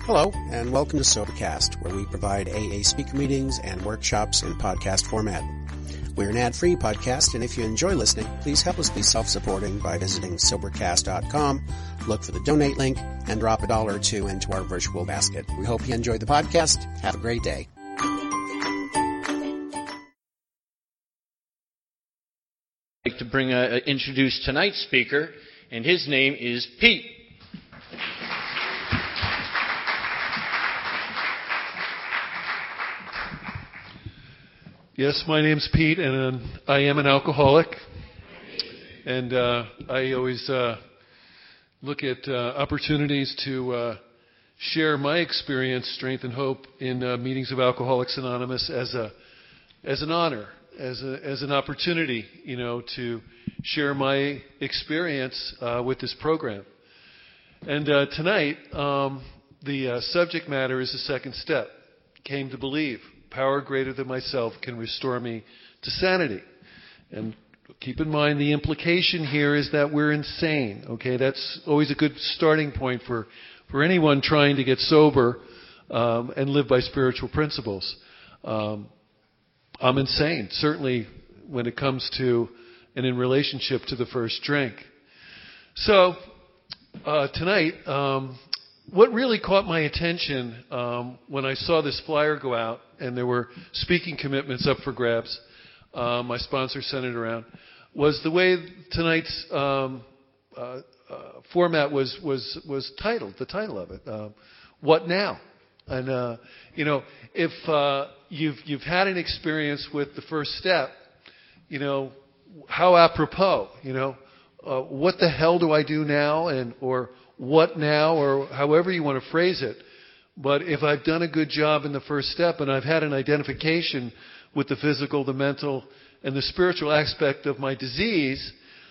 Hello, and welcome to Sobercast, where we provide AA speaker meetings and workshops in podcast format. We're an ad-free podcast, and if you enjoy listening, please help us be self-supporting by visiting Sobercast.com, look for the donate link, and drop $1 or $2 into our virtual basket. We hope you enjoyed the podcast. Have a great day. I'd like to introduce tonight's speaker, and his name is Pete. Yes, my name's Pete, and I am an alcoholic. And I always look at opportunities to share my experience, strength, and hope in meetings of Alcoholics Anonymous as an honor, as an opportunity, to share my experience with this program. And tonight, the subject matter is the second step. Came to believe. Power greater than myself can restore me to sanity. And keep in mind the implication here is that we're insane. Okay, that's always a good starting point for anyone trying to get sober and live by spiritual principles. I'm insane, certainly when it comes to and in relationship to the first drink. So tonight, what really caught my attention when I saw this flyer go out and there were speaking commitments up for grabs, my sponsor sent it around, was the way tonight's format was titled, the title of it, What Now? And, if you've had an experience with the first step, how apropos, what the hell do I do now, or what now, or however you want to phrase it. But if I've done a good job in the first step and I've had an identification with the physical, the mental, and the spiritual aspect of my disease,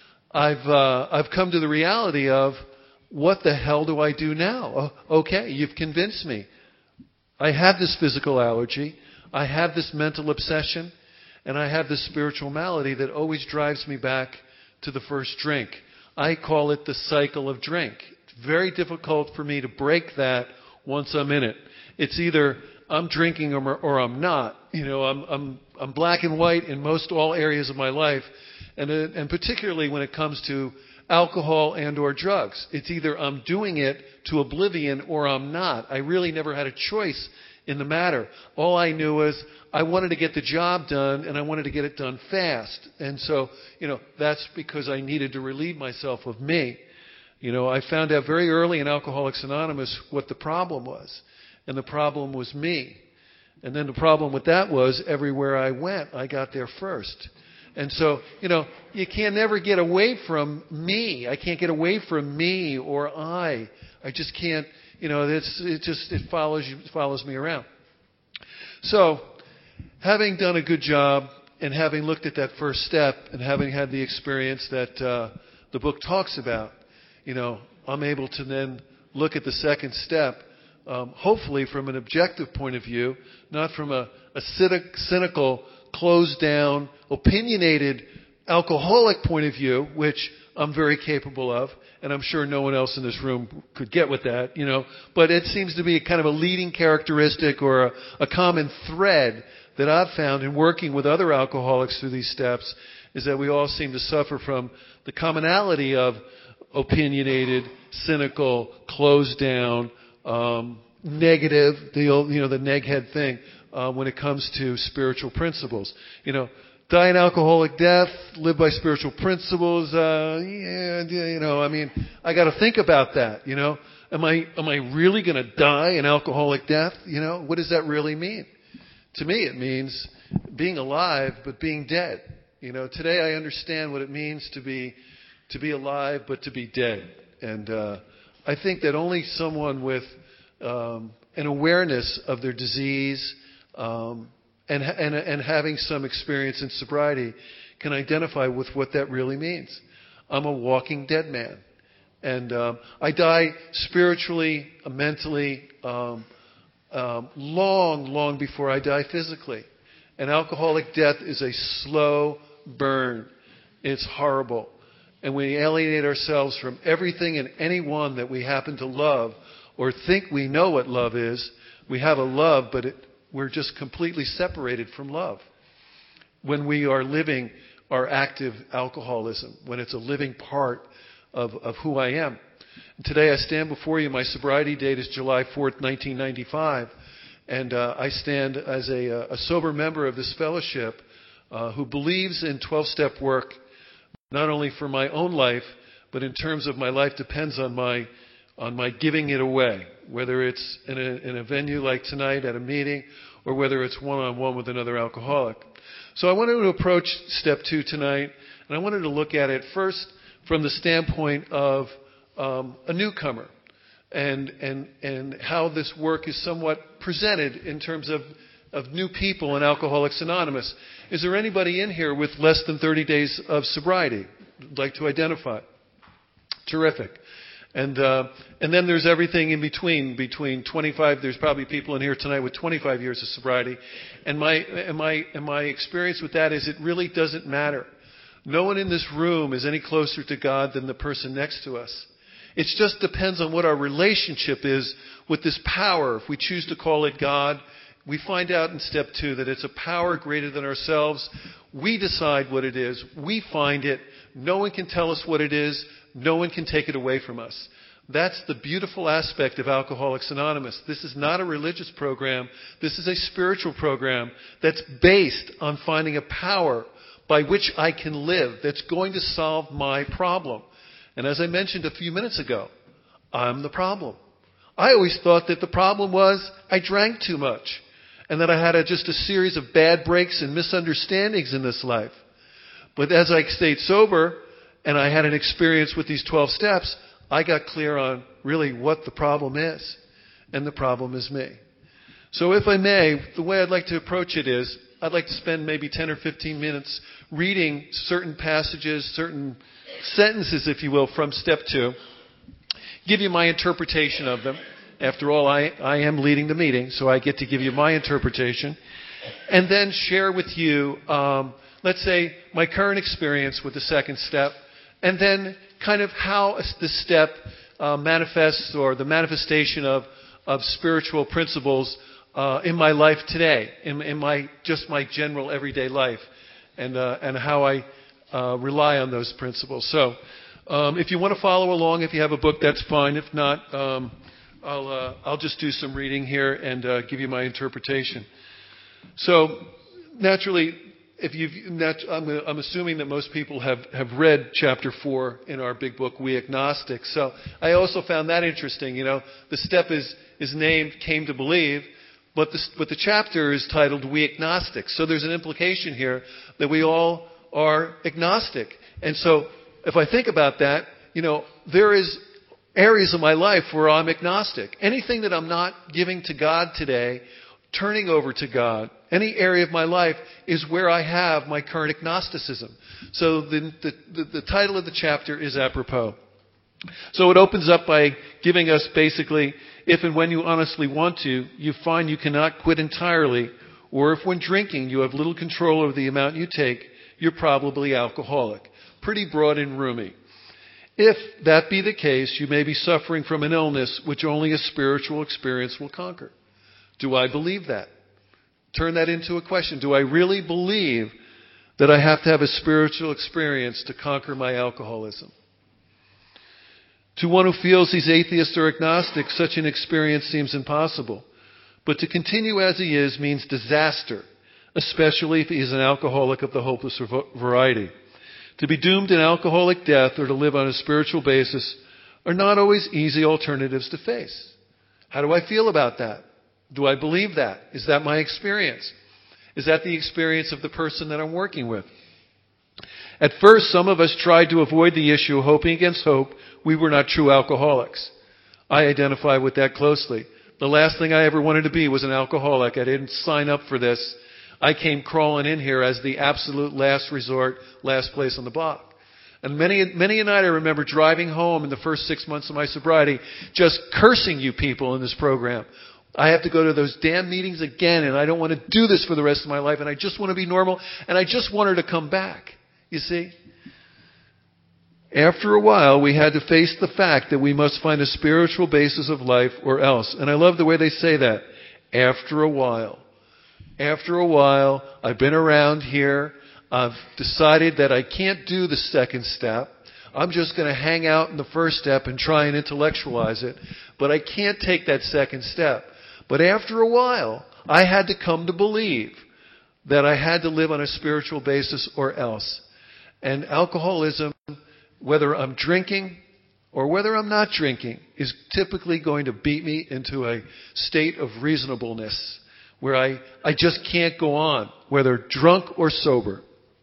I've come to the reality of what the hell do I do now? Okay, you've convinced me. I have this physical allergy, I have this mental obsession, and I have this spiritual malady that always drives me back to the first drink. I call it the cycle of drink. It's very difficult for me to break that once I'm in it. It's either I'm drinking or I'm not. I'm black and white in most all areas of my life, and particularly when it comes to alcohol and or drugs. It's either I'm doing it to oblivion or I'm not. I really never had a choice in the matter. All I knew was I wanted to get the job done, and I wanted to get it done fast. And so, that's because I needed to relieve myself of me. I found out very early in Alcoholics Anonymous what the problem was. And the problem was me. And then the problem with that was everywhere I went, I got there first. And so, you can never get away from me. I can't get away from me or I. I just can't, it follows me around. So, having done a good job and having looked at that first step and having had the experience that the book talks about, I'm able to then look at the second step, hopefully from an objective point of view, not from a cynical, closed down, opinionated, alcoholic point of view, which I'm very capable of, and I'm sure no one else in this room could get with that, But it seems to be a kind of a leading characteristic or a common thread that I've found in working with other alcoholics through these steps is that we all seem to suffer from the commonality of opinionated, cynical, closed down, negative, the neg-head thing, when it comes to spiritual principles. Die an alcoholic death, live by spiritual principles, I gotta think about that, Am I really gonna die an alcoholic death? What does that really mean? To me, it means being alive, but being dead. Today I understand what it means to be alive, but to be dead. And I think that only someone with an awareness of their disease and having some experience in sobriety can identify with what that really means. I'm a walking dead man. And I die spiritually, mentally, long before I die physically. And alcoholic death is a slow burn. It's horrible. And we alienate ourselves from everything and anyone that we happen to love or think we know what love is. We have a love, but we're just completely separated from love. When we are living our active alcoholism, when it's a living part of who I am. And today I stand before you. My sobriety date is July 4th, 1995. And I stand as a sober member of this fellowship who believes in 12-step work, not only for my own life, but in terms of my life depends on my giving it away, whether it's in a venue like tonight at a meeting or whether it's one-on-one with another alcoholic. So I wanted to approach step 2 tonight, and I wanted to look at it first from the standpoint of a newcomer and how this work is somewhat presented in terms of new people in Alcoholics Anonymous. Is there anybody in here with less than 30 days of sobriety? I'd like to identify. Terrific. And then there's everything in between 25. There's probably people in here tonight with 25 years of sobriety. And my experience with that is it really doesn't matter. No one in this room is any closer to God than the person next to us. It just depends on what our relationship is with this power. If we choose to call it God, we find out in step 2 that it's a power greater than ourselves. We decide what it is. We find it. No one can tell us what it is. No one can take it away from us. That's the beautiful aspect of Alcoholics Anonymous. This is not a religious program. This is a spiritual program that's based on finding a power by which I can live that's going to solve my problem. And as I mentioned a few minutes ago, I'm the problem. I always thought that the problem was I drank too much and that I had just a series of bad breaks and misunderstandings in this life. But as I stayed sober and I had an experience with these 12 steps, I got clear on really what the problem is. And the problem is me. So if I may, the way I'd like to approach it is I'd like to spend maybe 10 or 15 minutes reading certain passages, certain sentences, if you will, from step 2. Give you my interpretation of them. After all, I am leading the meeting, so I get to give you my interpretation. And then share with you, let's say, my current experience with the second step. And then kind of how this step manifests, or the manifestation of spiritual principles in my life today, in my general everyday life, and how I rely on those principles. So if you want to follow along, if you have a book, that's fine. If not, I'll just do some reading here and give you my interpretation. So naturally, I'm assuming that most people have read chapter 4 in our big book, We Agnostics. So I also found that interesting. The step is named Came to Believe, but the chapter is titled We Agnostics. So there's an implication here that we all are agnostic. And so if I think about that, there is areas of my life where I'm agnostic. Anything that I'm not giving to God today, turning over to God, any area of my life is where I have my current agnosticism. So the title of the chapter is apropos. So it opens up by giving us basically, if and when you honestly want to, you find you cannot quit entirely, or if when drinking you have little control over the amount you take, you're probably alcoholic. Pretty broad and roomy. If that be the case, you may be suffering from an illness which only a spiritual experience will conquer. Do I believe that? Turn that into a question. Do I really believe that I have to have a spiritual experience to conquer my alcoholism? To one who feels he's atheist or agnostic, such an experience seems impossible. But to continue as he is means disaster, especially if he is an alcoholic of the hopeless variety. To be doomed an alcoholic death or to live on a spiritual basis are not always easy alternatives to face. How do I feel about that? Do I believe that? Is that my experience? Is that the experience of the person that I'm working with? At first, some of us tried to avoid the issue, hoping against hope we were not true alcoholics. I identify with that closely. The last thing I ever wanted to be was an alcoholic. I didn't sign up for this. I came crawling in here as the absolute last resort, last place on the block. And many a night I remember driving home in the first 6 months of my sobriety, just cursing you people in this program. I have to go to those damn meetings again, and I don't want to do this for the rest of my life, and I just want to be normal, and I just want her to come back. You see? After a while, we had to face the fact that we must find a spiritual basis of life or else. And I love the way they say that. After a while. After a while, I've been around here. I've decided that I can't do the second step. I'm just going to hang out in the first step and try and intellectualize it. But I can't take that second step. But after a while, I had to come to believe that I had to live on a spiritual basis or else. And alcoholism, whether I'm drinking or whether I'm not drinking, is typically going to beat me into a state of reasonableness where I just can't go on, whether drunk or sober.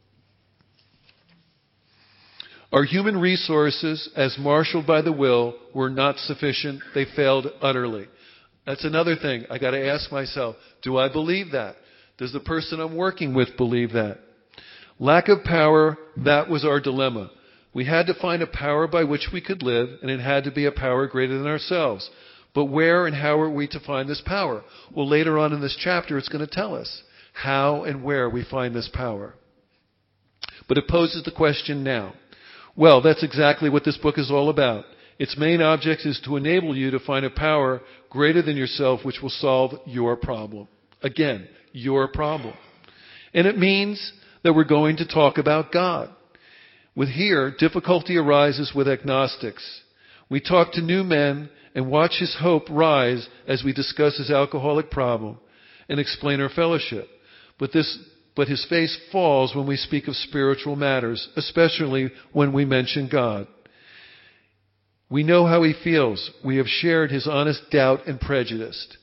Our human resources, as marshaled by the will, were not sufficient. They failed utterly. That's another thing I got to ask myself. Do I believe that? Does the person I'm working with believe that? Lack of power, that was our dilemma. We had to find a power by which we could live, and it had to be a power greater than ourselves. But where and how are we to find this power? Well, later on in this chapter, it's going to tell us how and where we find this power. But it poses the question now. Well, that's exactly what this book is all about. Its main object is to enable you to find a power greater than yourself which will solve your problem. Again, your problem. And it means that we're going to talk about God. With here, difficulty arises with agnostics. We talk to new men and watch his hope rise as we discuss his alcoholic problem and explain our fellowship. But his face falls when we speak of spiritual matters, especially when we mention God. We know how he feels. We have shared his honest doubt and prejudice.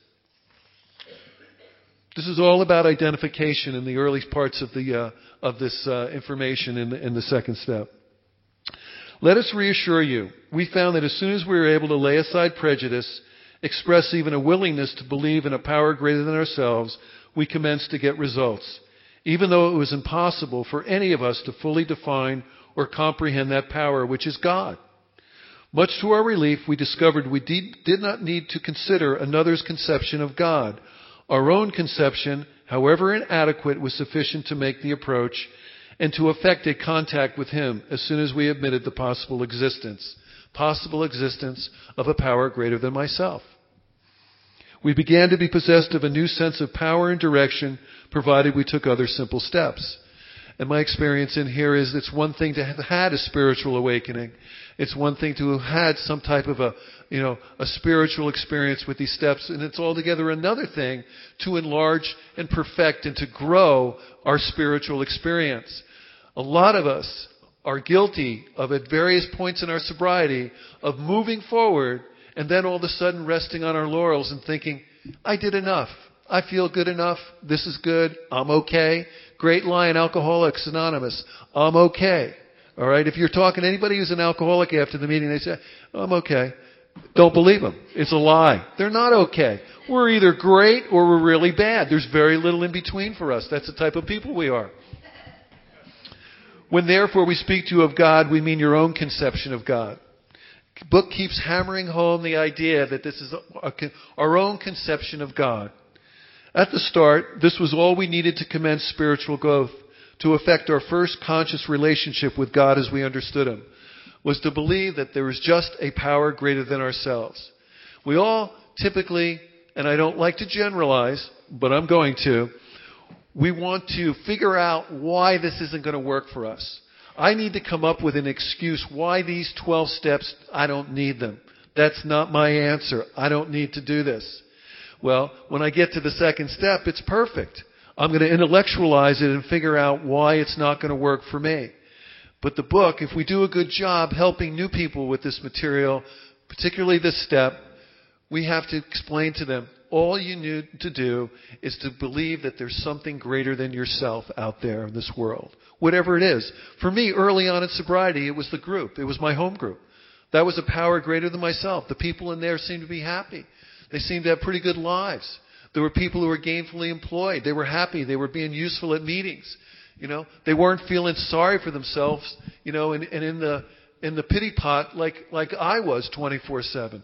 This is all about identification in the early parts of this information in the second step. Let us reassure you, we found that as soon as we were able to lay aside prejudice, express even a willingness to believe in a power greater than ourselves, we commenced to get results, even though it was impossible for any of us to fully define or comprehend that power, which is God. Much to our relief, we discovered we did not need to consider another's conception of God. Our own conception, however inadequate, was sufficient to make the approach and to effect a contact with him as soon as we admitted the possible existence of a power greater than myself. We began to be possessed of a new sense of power and direction, provided we took other simple steps. And my experience in here is it's one thing to have had a spiritual awakening. It's one thing to have had some type of a spiritual experience with these steps. And it's altogether another thing to enlarge and perfect and to grow our spiritual experience. A lot of us are guilty of, at various points in our sobriety, of moving forward and then all of a sudden resting on our laurels and thinking, I did enough. I feel good enough. This is good. I'm okay. Great line, Alcoholics Anonymous. I'm okay. All right. If you're talking to anybody who's an alcoholic after the meeting, they say, I'm okay. Don't believe them. It's a lie. They're not okay. We're either great or we're really bad. There's very little in between for us. That's the type of people we are. When therefore we speak to you of God, we mean your own conception of God. The book keeps hammering home the idea that this is our own conception of God. At the start, this was all we needed to commence spiritual growth, to effect our first conscious relationship with God as we understood him, was to believe that there is just a power greater than ourselves. We all typically, and I don't like to generalize, but I'm going to, we want to figure out why this isn't going to work for us. I need to come up with an excuse why these 12 steps, I don't need them. That's not my answer. I don't need to do this. Well, when I get to the second step, it's perfect. I'm going to intellectualize it and figure out why it's not going to work for me. But the book, if we do a good job helping new people with this material, particularly this step, we have to explain to them, all you need to do is to believe that there's something greater than yourself out there in this world. Whatever it is. For me, early on in sobriety, it was the group. It was my home group. That was a power greater than myself. The people in there seemed to be happy. They seemed to have pretty good lives. There were people who were gainfully employed. They were happy. They were being useful at meetings. They weren't feeling sorry for themselves, and in the pity pot like I was 24/7.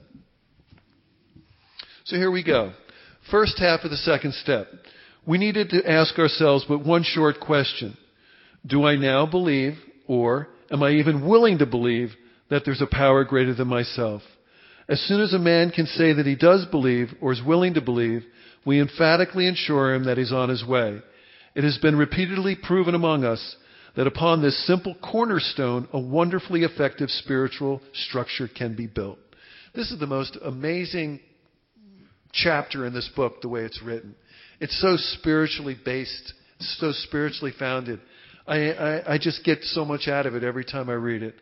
So here we go. First half of the second step. We needed to ask ourselves but one short question. Do I now believe, or am I even willing to believe that there's a power greater than myself? As soon as a man can say that he does believe or is willing to believe, we emphatically assure him that he's on his way. It has been repeatedly proven among us that upon this simple cornerstone, a wonderfully effective spiritual structure can be built. This is the most amazing chapter in this book, the way it's written. It's so spiritually based, so spiritually founded. I just get so much out of it every time I read it.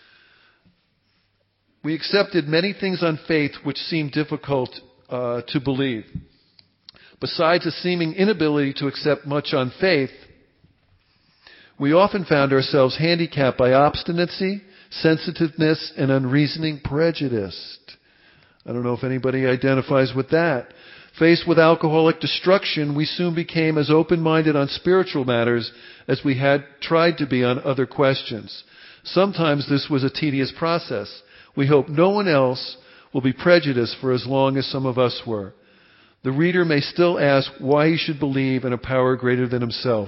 We accepted many things on faith which seemed difficult to believe. Besides a seeming inability to accept much on faith, we often found ourselves handicapped by obstinacy, sensitiveness, and unreasoning prejudice. I don't know if anybody identifies with that. Faced with alcoholic destruction, we soon became as open-minded on spiritual matters as we had tried to be on other questions. Sometimes this was a tedious process. We hope no one else will be prejudiced for as long as some of us were. The reader may still ask why he should believe in a power greater than himself.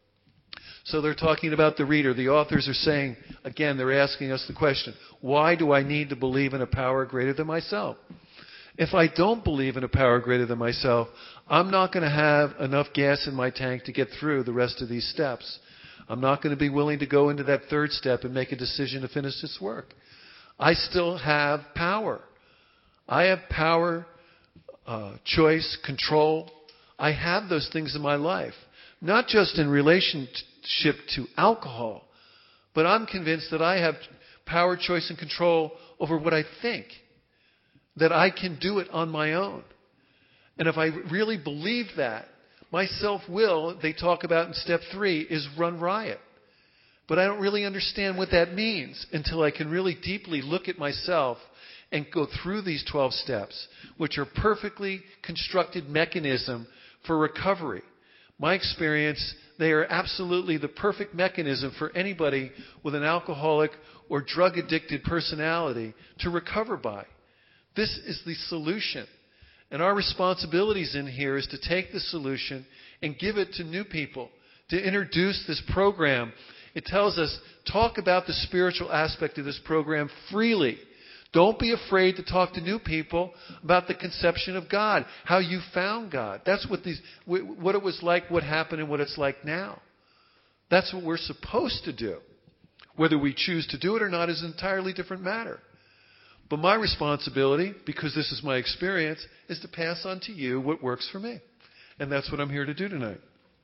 So they're talking about the reader. The authors are saying, again, they're asking us the question, why do I need to believe in a power greater than myself? If I don't believe in a power greater than myself, I'm not going to have enough gas in my tank to get through the rest of these steps. I'm not going to be willing to go into that third step and make a decision to finish this work. I still have power. I have power, choice, control. I have those things in my life. Not just in relationship to alcohol, but I'm convinced that I have power, choice, and control over what I think. That I can do it on my own. And if I really believe that, my self-will, they talk about in step 3, is run riot. But I don't really understand what that means until I can really deeply look at myself and go through these 12 steps, which are perfectly constructed mechanism for recovery. My experience, they are absolutely the perfect mechanism for anybody with an alcoholic or drug-addicted personality to recover by. This is the solution. And our responsibilities in here is to take the solution and give it to new people, to introduce this program. It tells us, talk about the spiritual aspect of this program freely. Don't be afraid to talk to new people about the conception of God, how you found God. That's what it was like, what happened, and what it's like now. That's what we're supposed to do. Whether we choose to do it or not is an entirely different matter. But my responsibility, because this is my experience, is to pass on to you what works for me. And that's what I'm here to do tonight.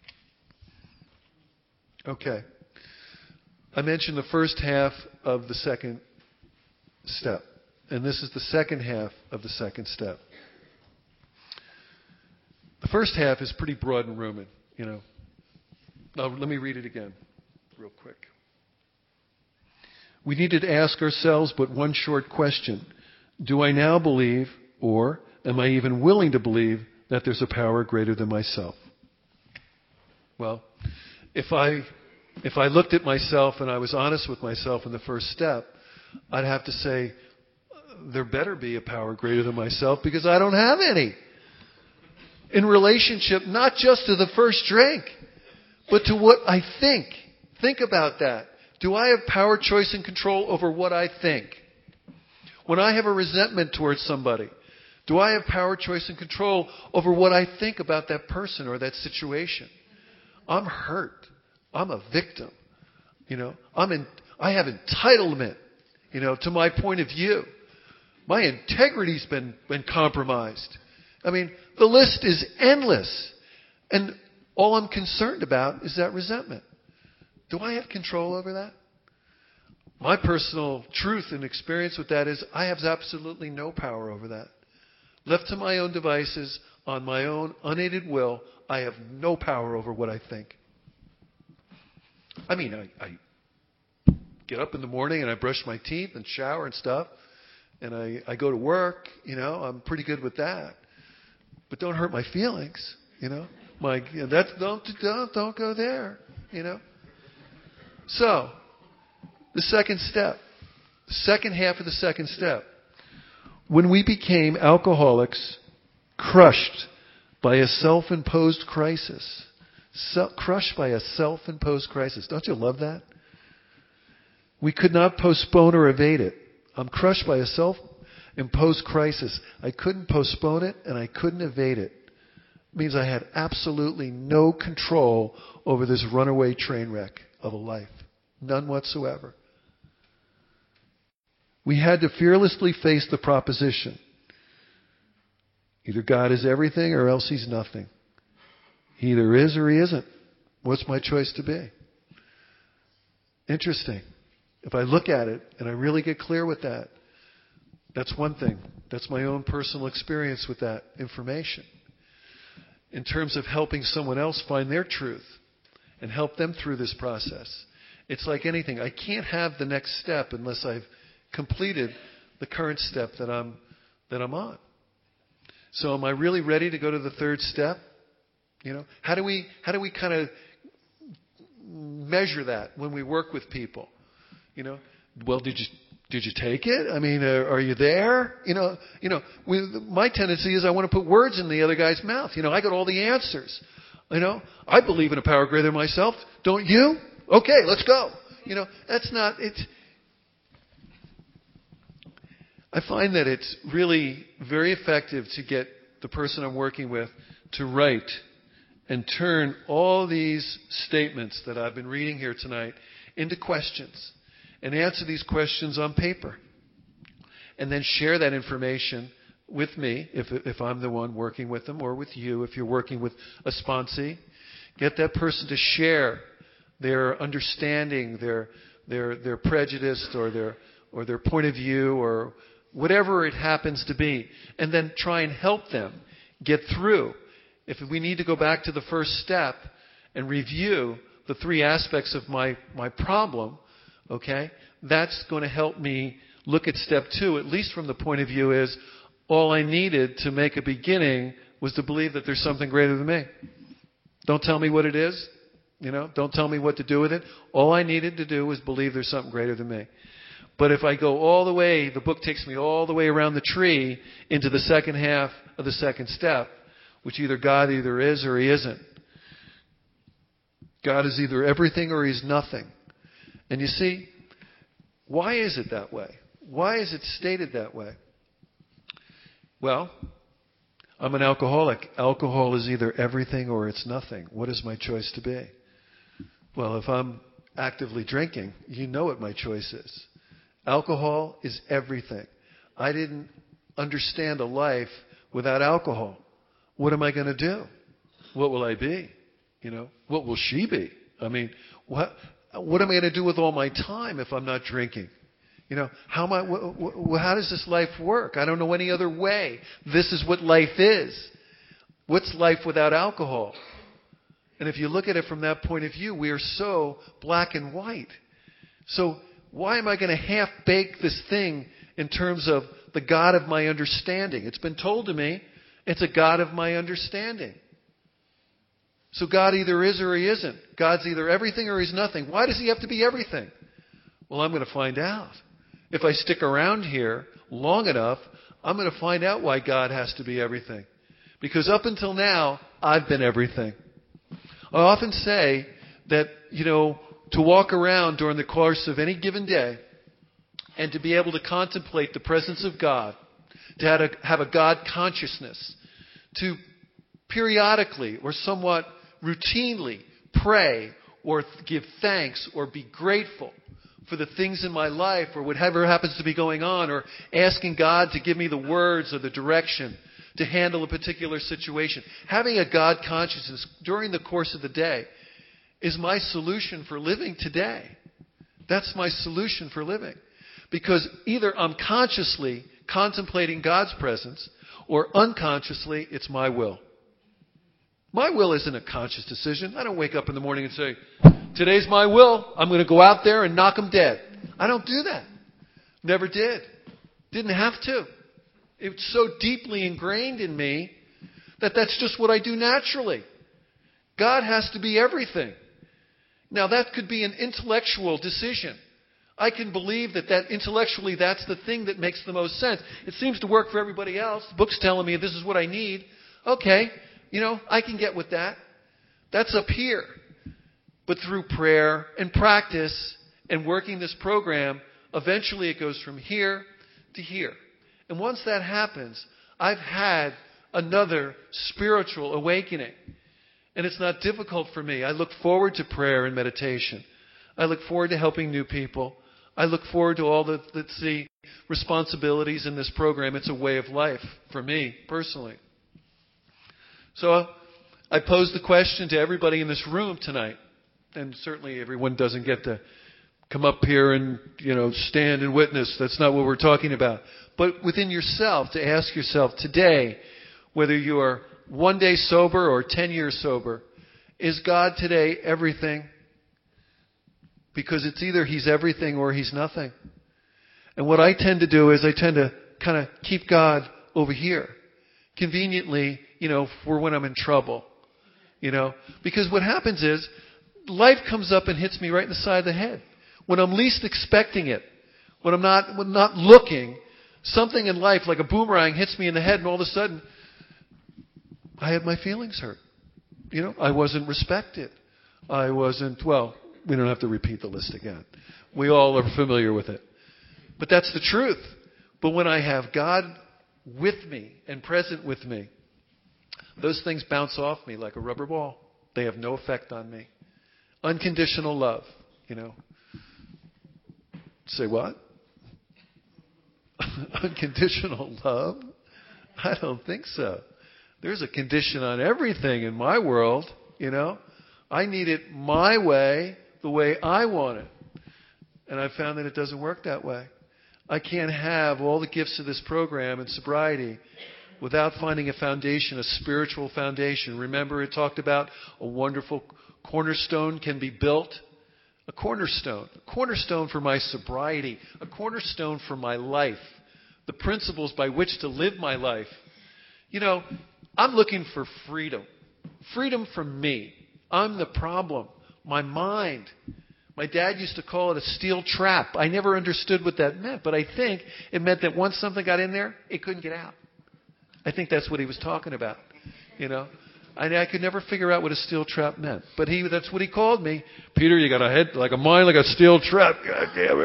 Okay. I mentioned the first half of the second step. And this is the second half of the second step. The first half is pretty broad and Roman, you know. Now, let me read it again real quick. We needed to ask ourselves but one short question. Do I now believe, or am I even willing to believe, that there's a power greater than myself? Well, if I looked at myself and I was honest with myself in the first step, I'd have to say, there better be a power greater than myself because I don't have any. In relationship, not just to the first drink, but to what I think. Think about that. Do I have power, choice, and control over what I think? When I have a resentment towards somebody, do I have power, choice, and control over what I think about that person or that situation? I'm hurt. I'm a victim. You know, I have entitlement, you know, to my point of view. My integrity's been compromised. I mean, the list is endless. And all I'm concerned about is that resentment. Do I have control over that? My personal truth and experience with that is I have absolutely no power over that. Left to my own devices, on my own unaided will, I have no power over what I think. I mean, I get up in the morning and I brush my teeth and shower and stuff. And I go to work, you know, I'm pretty good with that. But don't hurt my feelings, you know. Don't go there, you know. So, the second step, the second half of the second step. When we became alcoholics, crushed by a self-imposed crisis. Crushed by a self-imposed crisis. Don't you love that? We could not postpone or evade it. I'm crushed by a self-imposed crisis. I couldn't postpone it and I couldn't evade it. It means I had absolutely no control over this runaway train wreck of a life. None whatsoever. We had to fearlessly face the proposition. Either God is everything or else He's nothing. He either is or He isn't. What's my choice to be? Interesting. If I look at it and I really get clear with that, that's one thing. That's my own personal experience with that information. In terms of helping someone else find their truth and help them through this process, it's like anything. I can't have the next step unless I've completed the current step that I'm on. So am I really ready to go to the third step? You know, how do we kind of measure that when we work with people? You know, well, did you take it? I mean, are you there? My tendency is I want to put words in the other guy's mouth. You know, I got all the answers. You know, I believe in a power greater than myself. Don't you? Okay, let's go. You know, that's not it. I find that it's really very effective to get the person I'm working with to write and turn all these statements that I've been reading here tonight into questions and answer these questions on paper. And then share that information with me if I'm the one working with them, or with you if you're working with a sponsee. Get that person to share their understanding, their prejudice or their point of view or whatever it happens to be, and then try and help them get through. If we need to go back to the first step and review the three aspects of my problem, okay, that's going to help me look at step 2, at least from the point of view is, all I needed to make a beginning was to believe that there's something greater than me. Don't tell me what it is. You know, don't tell me what to do with it. All I needed to do was believe there's something greater than me. But if I go all the way, the book takes me all the way around the tree into the second half of the second step, which either God either is or He isn't. God is either everything or He's nothing. And you see, why is it that way? Why is it stated that way? Well, I'm an alcoholic. Alcohol is either everything or it's nothing. What is my choice to be? Well, if I'm actively drinking, you know what my choice is. Alcohol is everything. I didn't understand a life without alcohol. What am I going to do? What will I be? You know, what will she be? I mean, what am I going to do with all my time if I'm not drinking? You know, how does this life work? I don't know any other way. This is what life is. What's life without alcohol? And if you look at it from that point of view, we are so black and white. So why am I going to half-bake this thing in terms of the God of my understanding? It's been told to me it's a God of my understanding. So God either is or He isn't. God's either everything or He's nothing. Why does He have to be everything? Well, I'm going to find out. If I stick around here long enough, I'm going to find out why God has to be everything. Because up until now, I've been everything. I often say that, you know, to walk around during the course of any given day and to be able to contemplate the presence of God, to have a God consciousness, to periodically or somewhat routinely pray or give thanks or be grateful for the things in my life or whatever happens to be going on, or asking God to give me the words or the direction to handle a particular situation. Having a God consciousness during the course of the day is my solution for living today. That's my solution for living. Because either I'm consciously contemplating God's presence, or unconsciously it's my will. My will isn't a conscious decision. I don't wake up in the morning and say, today's my will. I'm going to go out there and knock them dead. I don't do that. Never did. Didn't have to. It's so deeply ingrained in me that that's just what I do naturally. God has to be everything. Now that could be an intellectual decision. I can believe that intellectually that's the thing that makes the most sense. It seems to work for everybody else. The book's telling me this is what I need. Okay, you know, I can get with that. That's up here. But through prayer and practice and working this program, eventually it goes from here to here. And once that happens, I've had another spiritual awakening. And it's not difficult for me. I look forward to prayer and meditation. I look forward to helping new people. I look forward to all the responsibilities in this program. It's a way of life for me personally. So I pose the question to everybody in this room tonight. And certainly everyone doesn't get to come up here and, stand and witness. That's not what we're talking about. But within yourself, to ask yourself today, whether you are 1 day sober or 10 years sober, is God today everything? Because it's either He's everything or He's nothing. And what I tend to do is I tend to kind of keep God over here. Conveniently, for when I'm in trouble. Because what happens is life comes up and hits me right in the side of the head. When I'm least expecting it. When I'm not looking, something in life like a boomerang hits me in the head and all of a sudden I had my feelings hurt. I wasn't respected. I wasn't, we don't have to repeat the list again. We all are familiar with it. But that's the truth. But when I have God with me and present with me, those things bounce off me like a rubber ball. They have no effect on me. Unconditional love, Say what? Unconditional love? I don't think so. There's a condition on everything in my world, I need it my way, the way I want it. And I found that it doesn't work that way. I can't have all the gifts of this program and sobriety without finding a foundation, a spiritual foundation. Remember, it talked about a wonderful cornerstone can be built. A cornerstone for my sobriety, a cornerstone for my life, the principles by which to live my life. I'm looking for freedom. Freedom from me. I'm the problem. My mind. My dad used to call it a steel trap. I never understood what that meant, but I think it meant that once something got in there, it couldn't get out. I think that's what he was talking about, I could never figure out what a steel trap meant, but that's what he called me. Peter, you got a head like a mind like a steel trap. God damn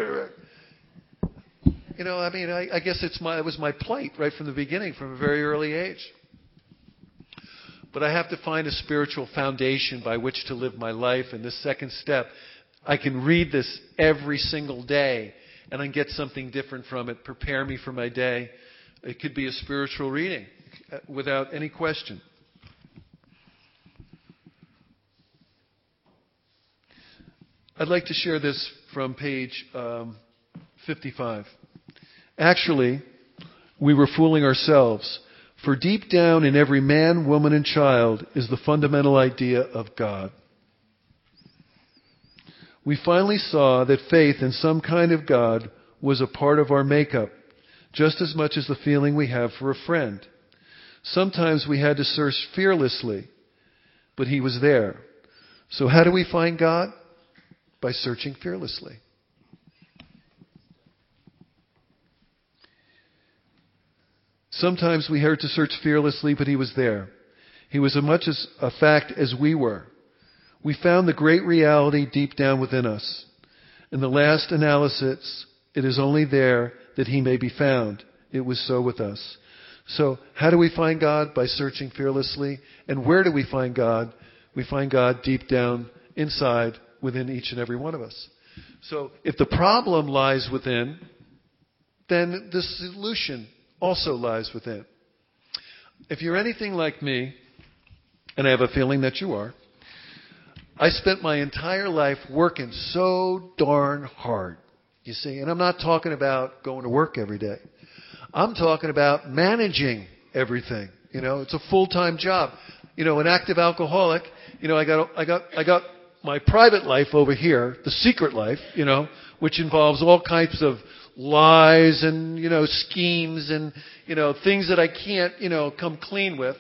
it. I guess it was my plight right from the beginning, from a very early age. But I have to find a spiritual foundation by which to live my life. And this second step, I can read this every single day and I can get something different from it, prepare me for my day. It could be a spiritual reading without any question. I'd like to share this from page 55. Actually, we were fooling ourselves, for deep down in every man, woman, and child is the fundamental idea of God. We finally saw that faith in some kind of God was a part of our makeup, just as much as the feeling we have for a friend. Sometimes we had to search fearlessly, but He was there. So how do we find God? By searching fearlessly. Sometimes we had to search fearlessly, but He was there. He was as much as a fact as we were. We found the great reality deep down within us. In the last analysis, it is only there that He may be found. It was so with us. So how do we find God? By searching fearlessly. And where do we find God? We find God deep down inside within each and every one of us. So if the problem lies within, then the solution also lies within. If you're anything like me, and I have a feeling that you are, I spent my entire life working so darn hard, you see. And I'm not talking about going to work every day. I'm talking about managing everything. It's a full-time job. An active alcoholic, I got my private life over here, the secret life, which involves all kinds of lies and, schemes and, things that I can't, come clean with,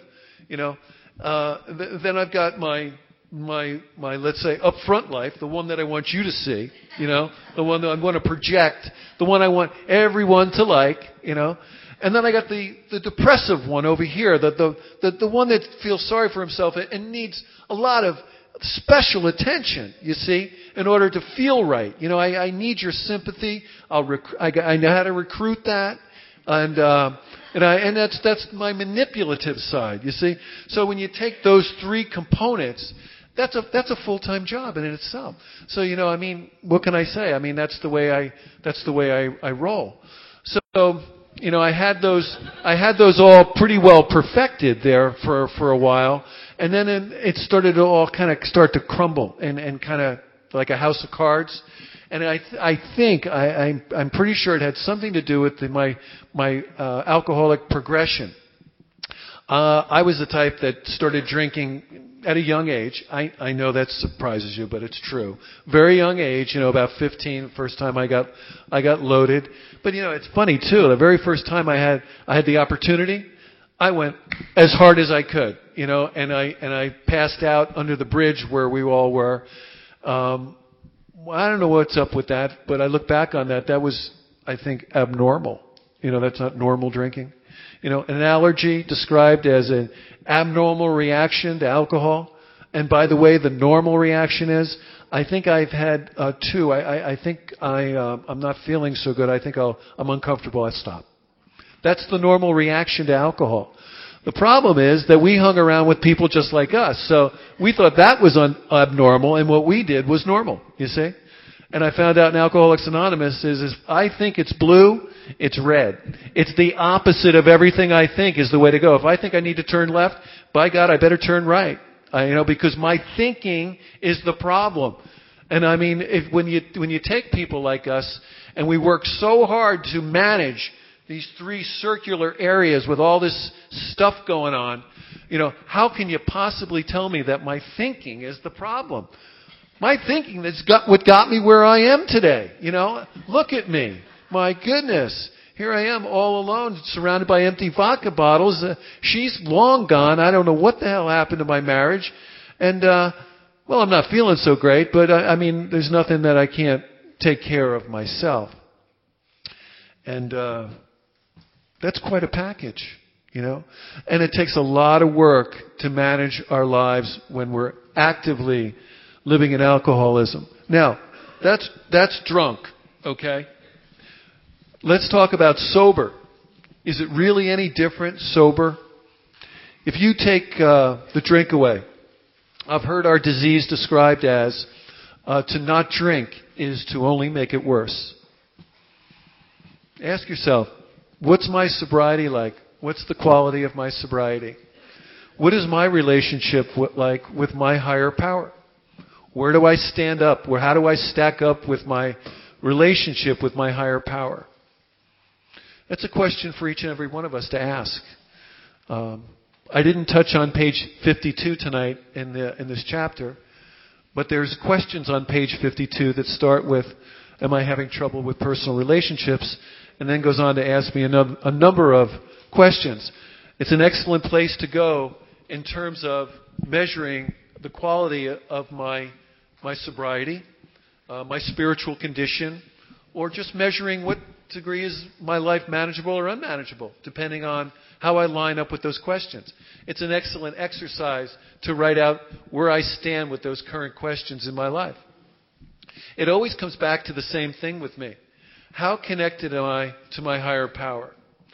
Then I've got my, let's say, upfront life, the one that I want you to see, the one that I want to project, the one I want everyone to like, And then I got the depressive one over here, the one that feels sorry for himself and needs a lot of special attention, you see, in order to feel right. You know, I need your sympathy. I know how to recruit that. And that's my manipulative side, you see. So when you take those three components, that's a full-time job in itself. So, you know, I mean, what can I say? I mean, that's the way I roll. So, you know, I had those all pretty well perfected there for a while, and then it started to all kind of start to crumble and kind of like a house of cards. And I think I'm pretty sure it had something to do with my alcoholic progression. I was the type that started drinking at a young age. I know that surprises you, but it's true. Very young age, you know, about 15. First time I got loaded. But you know, it's funny too. The very first time I had the opportunity, I went as hard as I could, you know, and I passed out under the bridge where we all were. I don't know what's up with that, but I look back on that. That was, I think, abnormal. You know, that's not normal drinking. You know, an allergy described as an abnormal reaction to alcohol. And by the way, the normal reaction is, I think I've had two. I think I'm not feeling so good. I think I'm uncomfortable. I stop. That's the normal reaction to alcohol. The problem is that we hung around with people just like us. So we thought that was abnormal, and what we did was normal, you see? And I found out in Alcoholics Anonymous is I think it's blue, it's red. It's the opposite of everything I think is the way to go. If I think I need to turn left, by God, I better turn right. You know, because my thinking is the problem. And I mean, when you take people like us and we work so hard to manage these three circular areas with all this stuff going on, you know, how can you possibly tell me that my thinking is the problem? My thinking that's what got me where I am today. You know, look at me. My goodness. Here I am all alone, surrounded by empty vodka bottles. She's long gone. I don't know what the hell happened to my marriage. And, well, I'm not feeling so great, but I mean, there's nothing that I can't take care of myself. And, that's quite a package, you know. And it takes a lot of work to manage our lives when we're actively living in alcoholism. Now, that's drunk, okay? Let's talk about sober. Is it really any different, sober? If you take the drink away, I've heard our disease described as to not drink is to only make it worse. Ask yourself, what's my sobriety like? What's the quality of my sobriety? What is my relationship like with my higher power? Where do I stand up? How do I stack up with my relationship with my higher power? That's a question for each and every one of us to ask. I didn't touch on page 52 tonight in this chapter, but there's questions on page 52 that start with, am I having trouble with personal relationships? And then goes on to ask me a number of questions. It's an excellent place to go in terms of measuring the quality of my sobriety, my spiritual condition, or just measuring what degree is my life manageable or unmanageable, depending on how I line up with those questions. It's an excellent exercise to write out where I stand with those current questions in my life. It always comes back to the same thing with me. How connected am I to my higher power?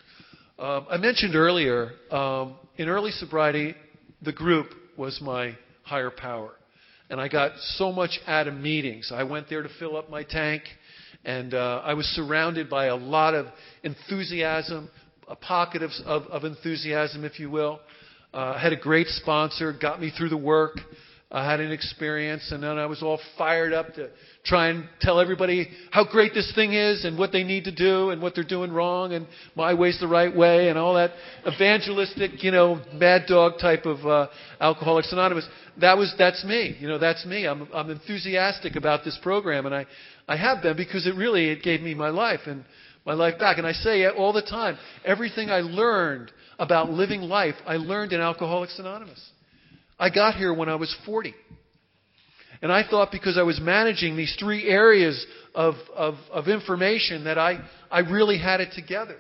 I mentioned earlier, in early sobriety, the group was my higher power. And I got so much out of meetings. I went there to fill up my tank, and I was surrounded by a lot of enthusiasm, a pocket of enthusiasm, if you will. I had a great sponsor, got me through the work. I had an experience, and then I was all fired up to try and tell everybody how great this thing is and what they need to do and what they're doing wrong and my way's the right way and all that evangelistic, you know, mad dog type of Alcoholics Anonymous. That's me. You know, that's me. I'm enthusiastic about this program, and I have been because it gave me my life and my life back. And I say it all the time. Everything I learned about living life, I learned in Alcoholics Anonymous. I got here when I was 40. And I thought because I was managing these three areas of information that I really had it together.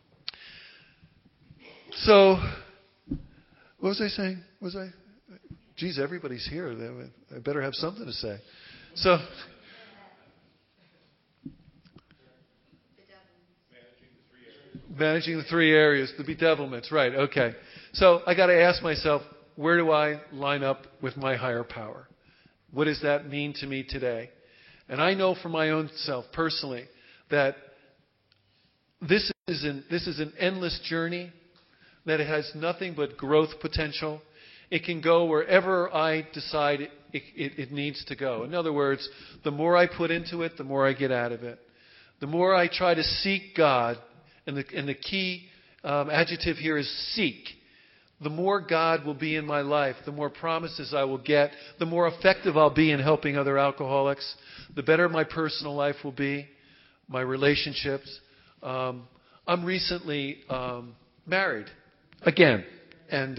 So, what was I saying? Geez, everybody's here. I better have something to say. So, managing the 3 areas, the bedevilments, right, okay. So I got to ask myself, where do I line up with my higher power? What does that mean to me today? And I know for my own self, personally, that this is an endless journey, that it has nothing but growth potential. It can go wherever I decide it needs to go. In other words, the more I put into it, the more I get out of it. The more I try to seek God, and the key adjective here is seek. The more God will be in my life, the more promises I will get, the more effective I'll be in helping other alcoholics, the better my personal life will be, my relationships. I'm recently married again, and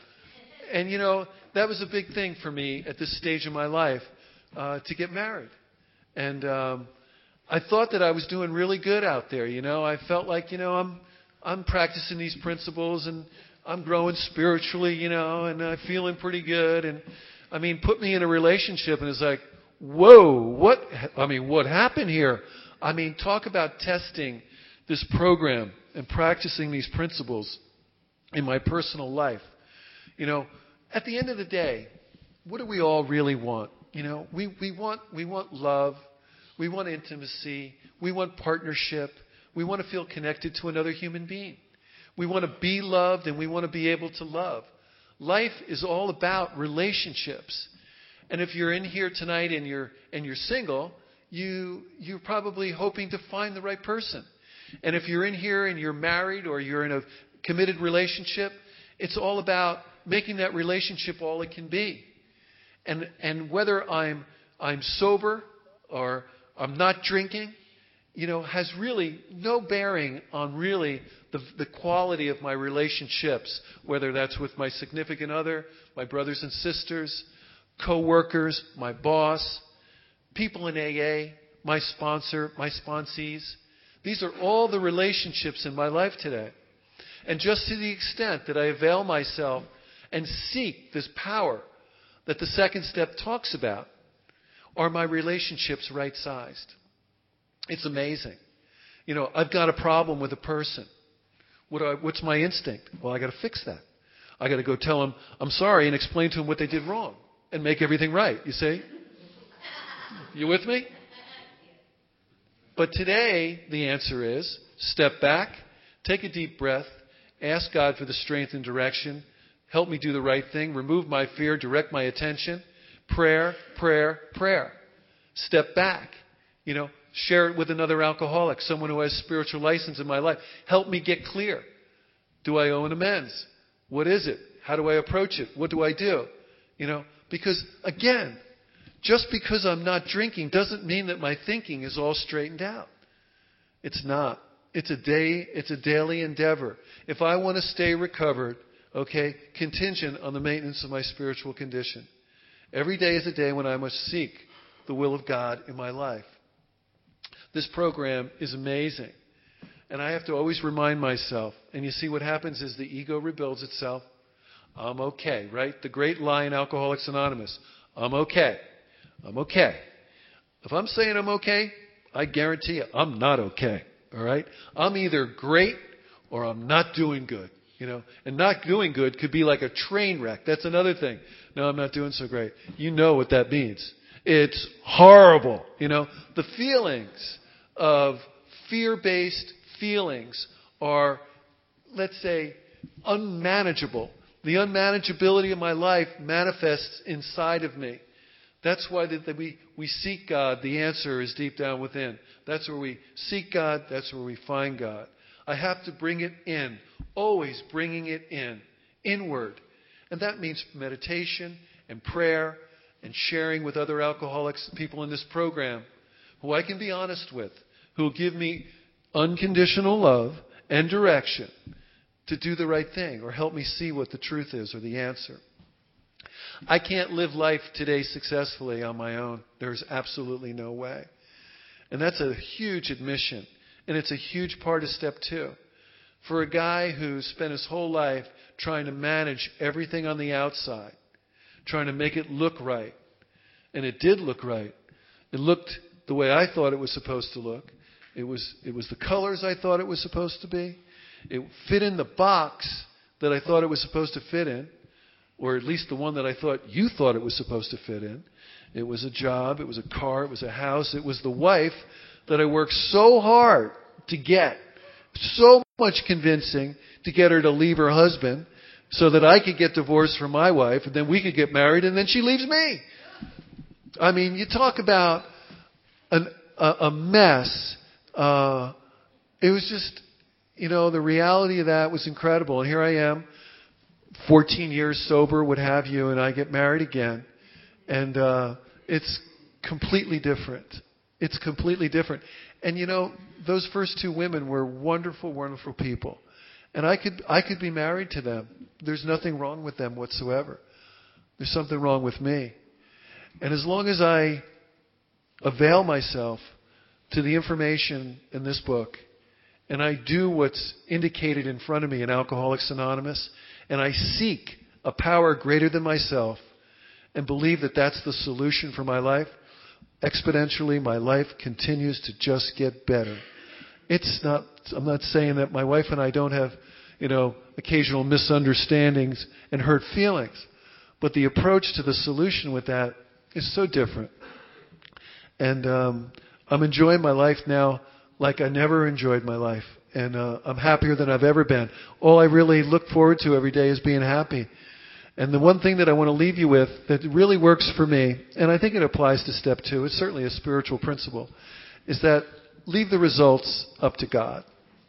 you know, that was a big thing for me at this stage of my life, to get married. And I thought that I was doing really good out there. You know, I felt like, you know, I'm practicing these principles and I'm growing spiritually, you know, and I'm feeling pretty good. And I mean, put me in a relationship and it's like, whoa, what happened here? I mean, talk about testing this program and practicing these principles in my personal life. You know, at the end of the day, what do we all really want? You know, we want love. We want intimacy. We want partnership. We want to feel connected to another human being. We want to be loved and we want to be able to love. Life is all about relationships. And if you're in here tonight and you're single, you're probably hoping to find the right person. And if you're in here and you're married or you're in a committed relationship, it's all about making that relationship all it can be. And whether I'm sober or I'm not drinking, you know, has really no bearing on really the quality of my relationships, whether that's with my significant other, my brothers and sisters, co-workers, my boss, people in AA, my sponsor, my sponsees. These are all the relationships in my life today. And just to the extent that I avail myself and seek this power that the second step talks about, are my relationships right-sized? It's amazing. You know, I've got a problem with a person. What's my instinct? Well, I got to fix that. I got to go tell them I'm sorry and explain to them what they did wrong and make everything right. You see? You with me? But today, the answer is step back, take a deep breath, ask God for the strength and direction, help me do the right thing, remove my fear, direct my attention. Prayer, prayer, prayer. Step back. You know, share it with another alcoholic, someone who has spiritual license in my life. Help me get clear. Do I owe an amends? What is it? How do I approach it? What do I do? You know, because again, just because I'm not drinking doesn't mean that my thinking is all straightened out. It's not. It's a daily endeavor. If I want to stay recovered, okay, contingent on the maintenance of my spiritual condition. Every day is a day when I must seek the will of God in my life. This program is amazing. And I have to always remind myself, and you see what happens is the ego rebuilds itself. I'm okay, right? The great lie in Alcoholics Anonymous. I'm okay. I'm okay. If I'm saying I'm okay, I guarantee you I'm not okay. All right? I'm either great or I'm not doing good. You know, and not doing good could be like a train wreck. That's another thing. No, I'm not doing so great. You know what that means. It's horrible. You know, the feelings of fear-based feelings are, let's say, unmanageable. The unmanageability of my life manifests inside of me. That's why we seek God. The answer is deep down within. That's where we seek God. That's where we find God. I have to bring it in, always bringing it in, inward. And that means meditation and prayer and sharing with other alcoholics, people in this program, who I can be honest with, who will give me unconditional love and direction to do the right thing or help me see what the truth is or the answer. I can't live life today successfully on my own. There's absolutely no way. And that's a huge admission. And it's a huge part of step 2. For a guy who spent his whole life trying to manage everything on the outside, trying to make it look right. And it did look right. It looked the way I thought it was supposed to look. It was the colors I thought it was supposed to be. It fit in the box that I thought it was supposed to fit in, or at least the one that I thought you thought it was supposed to fit in. It was a job, it was a car, it was a house, it was the wife that I worked so hard to get, so much convincing to get her to leave her husband so that I could get divorced from my wife, and then we could get married, and then she leaves me. I mean, you talk about a mess. It was just, the reality of that was incredible. And here I am, 14 years sober, what have you, and I get married again. And it's completely different. It's completely different. And those first two women were wonderful, wonderful people. And I could be married to them. There's nothing wrong with them whatsoever. There's something wrong with me. And as long as I avail myself to the information in this book, and I do what's indicated in front of me in Alcoholics Anonymous, and I seek a power greater than myself, and believe that that's the solution for my life, exponentially my life continues to just get better. I'm not saying that my wife and I don't have, occasional misunderstandings and hurt feelings, but the approach to the solution with that is so different. And I'm enjoying my life now like I never enjoyed my life. And I'm happier than I've ever been. All I really look forward to every day is being happy. And the one thing that I want to leave you with that really works for me, and I think it applies to step 2, it's certainly a spiritual principle, is that leave the results up to God.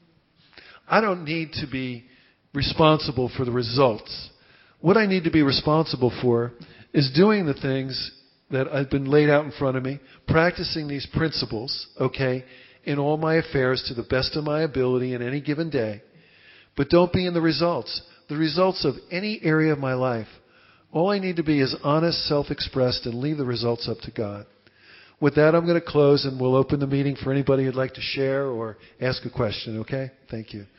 I don't need to be responsible for the results. What I need to be responsible for is doing the things that have been laid out in front of me, practicing these principles, in all my affairs to the best of my ability in any given day. But don't be in the results. The results of any area of my life. All I need to be is honest, self-expressed, and leave the results up to God. With that, I'm going to close, and we'll open the meeting for anybody who'd like to share or ask a question, okay? Thank you.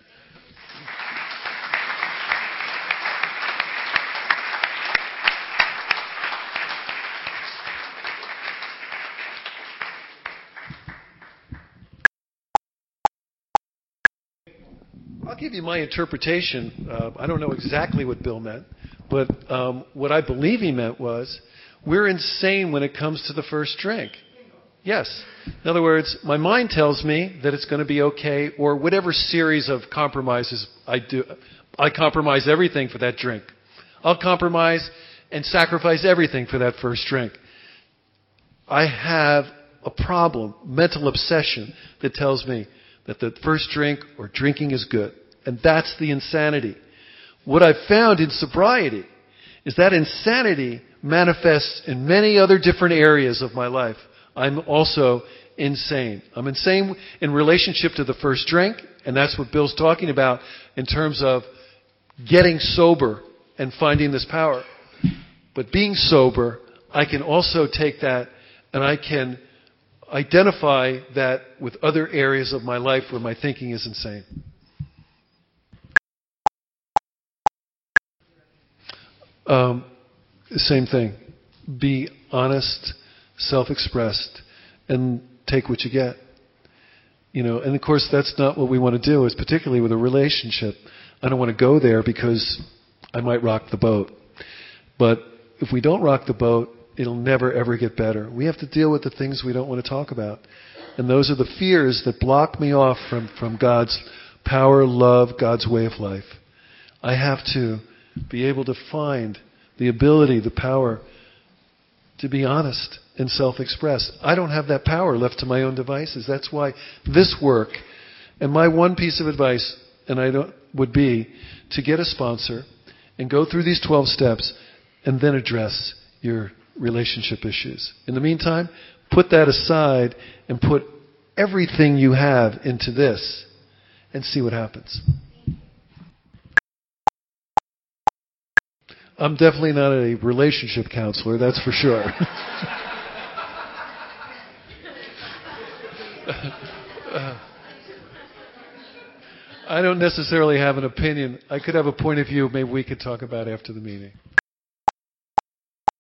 I'll give you my interpretation. I don't know exactly what Bill meant, but what I believe he meant was, we're insane when it comes to the first drink. Yes. In other words, my mind tells me that it's going to be okay, or whatever series of compromises I do. I compromise everything for that drink. I'll compromise and sacrifice everything for that first drink. I have a problem, mental obsession, that tells me that the first drink or drinking is good. And that's the insanity. What I've found in sobriety is that insanity manifests in many other different areas of my life. I'm also insane. I'm insane in relationship to the first drink, and that's what Bill's talking about in terms of getting sober and finding this power. But being sober, I can also take that and I can identify that with other areas of my life where my thinking is insane. Same thing. Be honest, self-expressed, and take what you get. And of course that's not what we want to do, is particularly with a relationship. I don't want to go there because I might rock the boat. But if we don't rock the boat, it'll never ever get better. We have to deal with the things we don't want to talk about. And those are the fears that block me off from God's power, love, God's way of life. I have to be able to find the ability, the power to be honest and self-express. I don't have that power left to my own devices. That's why this work, and my one piece of advice, would be to get a sponsor and go through these 12 steps and then address your relationship issues. In the meantime, put that aside and put everything you have into this and see what happens. I'm definitely not a relationship counselor, that's for sure. I don't necessarily have an opinion. I could have a point of view maybe we could talk about after the meeting.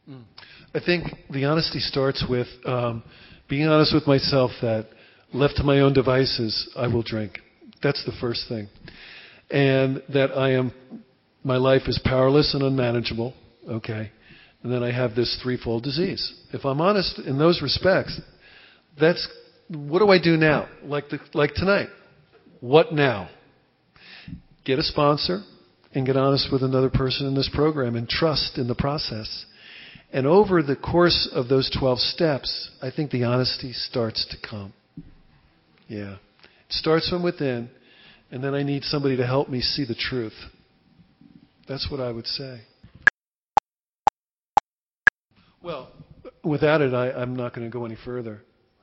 I think the honesty starts with being honest with myself that left to my own devices, I will drink. That's the first thing. And that my life is powerless and unmanageable, okay? And then I have this threefold disease. If I'm honest in those respects, what do I do now? Like tonight. What now? Get a sponsor and get honest with another person in this program and trust in the process. And over the course of those 12 steps, I think the honesty starts to come. Yeah. It starts from within, and then I need somebody to help me see the truth. That's what I would say. Well, without it, I'm not going to go any further.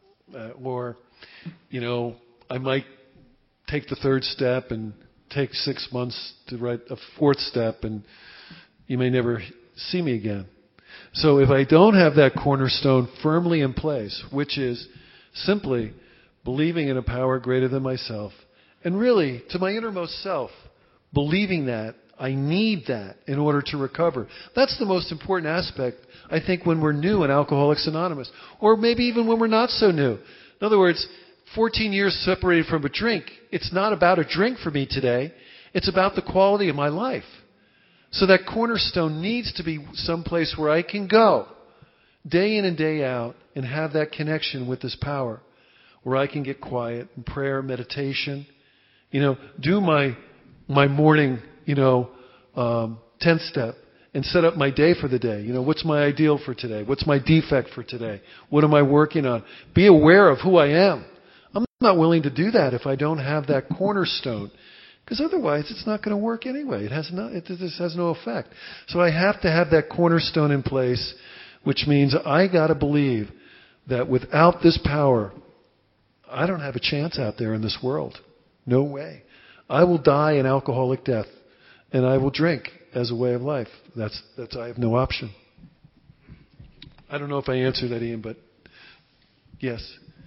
I might take the third step and take 6 months to write a fourth step, and you may never see me again. So if I don't have that cornerstone firmly in place, which is simply believing in a power greater than myself, and really, to my innermost self, believing that I need that in order to recover. That's the most important aspect, I think, when we're new in Alcoholics Anonymous, or maybe even when we're not so new. In other words, 14 years separated from a drink, it's not about a drink for me today. It's about the quality of my life. So that cornerstone needs to be someplace where I can go day in and day out and have that connection with this power, where I can get quiet in prayer, meditation, do my morning, 10th step and set up my day for the day. What's my ideal for today? What's my defect for today? What am I working on? Be aware of who I am. I'm not willing to do that if I don't have that cornerstone. Because otherwise, it's not going to work anyway. This has no effect. So I have to have that cornerstone in place, which means I got to believe that without this power, I don't have a chance out there in this world. No way. I will die an alcoholic death, and I will drink as a way of life. That's I have no option. I don't know if I answered that, Ian, but yes.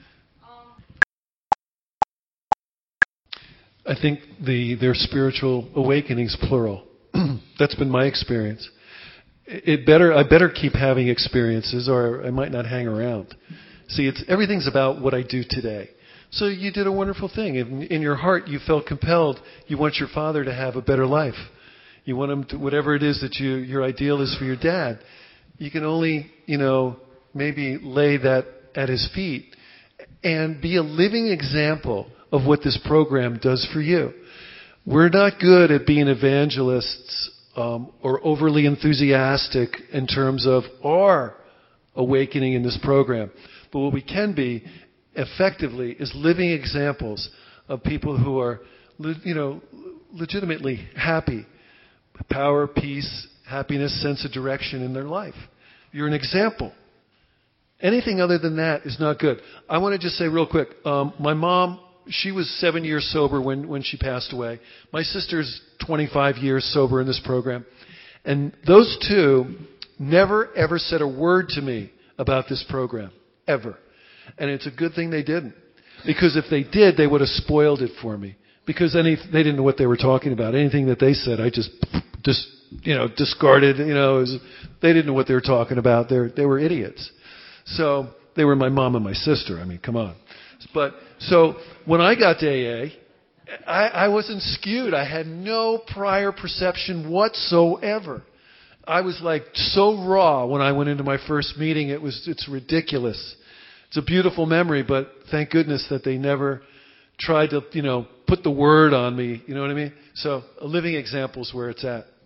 I think their spiritual awakenings, plural. That's been my experience. I better keep having experiences, or I might not hang around. See, everything's about what I do today. So you did a wonderful thing. In your heart, you felt compelled. You want your father to have a better life. You want him to, whatever it is that your ideal is for your dad. You can only, maybe lay that at his feet and be a living example of what this program does for you. We're not good at being evangelists or overly enthusiastic in terms of our awakening in this program. But what we can be effectively is living examples of people who are, legitimately happy. Power, peace, happiness, sense of direction in their life. You're an example. Anything other than that is not good. I want to just say real quick, my mom, she was 7 years sober when she passed away. My sister's 25 years sober in this program. And those two never, ever said a word to me about this program. Ever. And it's a good thing they didn't. Because if they did, they would have spoiled it for me. Because they didn't know what they were talking about. Anything that they said, I just discarded. They didn't know what they were talking about. They were idiots. So they were my mom and my sister. I mean, come on. But so when I got to AA, I wasn't skewed. I had no prior perception whatsoever. I was like so raw when I went into my first meeting. It's ridiculous. It's a beautiful memory, but thank goodness that they never tried to, put the word on me. You know what I mean? So a living example is where it's at.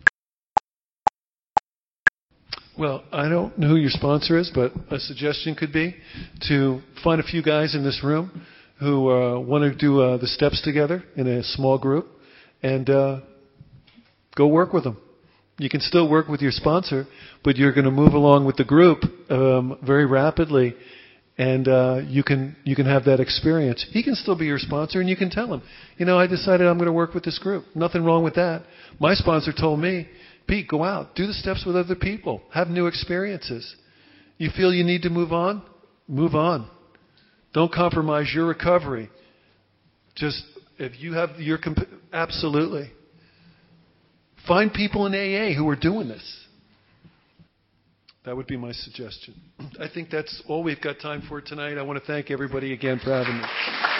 Well, I don't know who your sponsor is, but a suggestion could be to find a few guys in this room who want to do the steps together in a small group and go work with them. You can still work with your sponsor, but you're going to move along with the group very rapidly, and you can have that experience. He can still be your sponsor, and you can tell him, I decided I'm going to work with this group. Nothing wrong with that. My sponsor told me, Pete, go out. Do the steps with other people. Have new experiences. You feel you need to move on? Move on. Don't compromise your recovery. Just, if you have your... Absolutely. Find people in AA who are doing this. That would be my suggestion. I think that's all we've got time for tonight. I want to thank everybody again for having me.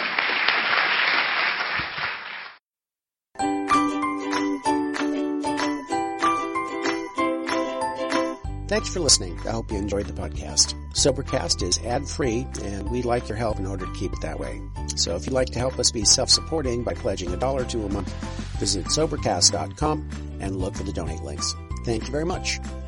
Thanks for listening. I hope you enjoyed the podcast. Sobercast is ad-free, and we'd like your help in order to keep it that way. So if you'd like to help us be self-supporting by pledging $1 or $2 a month, visit Sobercast.com and look for the donate links. Thank you very much.